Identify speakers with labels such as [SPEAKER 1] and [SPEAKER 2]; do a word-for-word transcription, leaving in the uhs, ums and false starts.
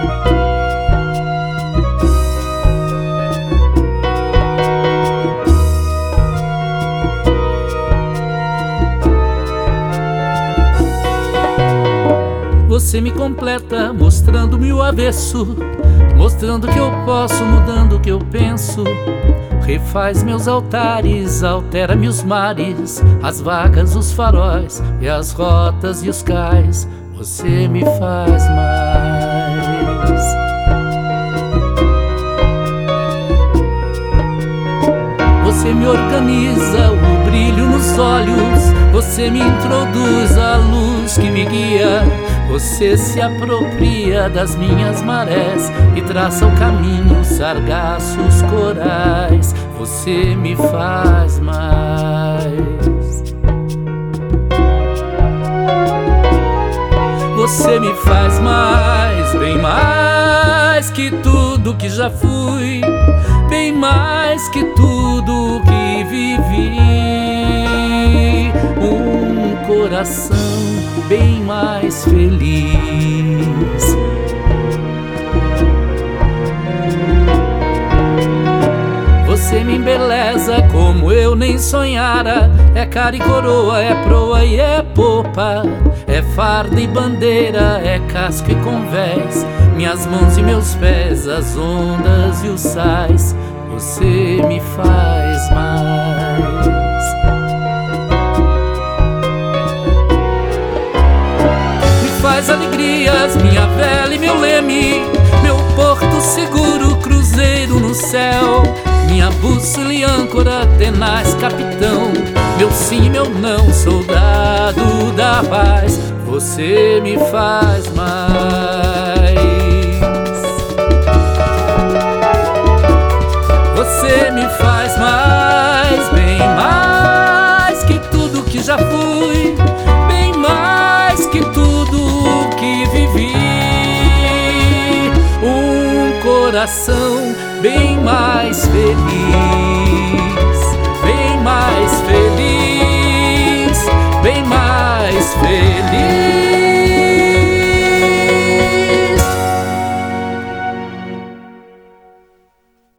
[SPEAKER 1] Você me completa, mostrando-me o avesso, mostrando que eu posso, mudando o que eu penso. Refaz meus altares, altera-me os mares, as vagas, os faróis e as rotas e os cais. Você me faz mais. Você me organiza o brilho nos olhos, você me introduz a luz que me guia. Você se apropria das minhas marés e traça o caminho, sargaços, corais. Você me faz mais. Você me faz mais, bem mais que tudo que já fui, bem mais que tudo que vivi. Um coração bem mais feliz. Você me embeleza como eu nem sonhara. É cara e coroa, é proa e é popa, é farda e bandeira, é casco e convés, minhas mãos e meus pés, as ondas e os sais. Você me faz mais. Faz alegrias, minha vela e meu leme, meu porto seguro, cruzeiro no céu, minha bússola e âncora, tenaz capitão, meu sim e meu não, soldado da paz. Você me faz mais. Você me faz mais, bem mais que tudo que já fui, bem mais que tudo que vivi. Um coração bem mais feliz.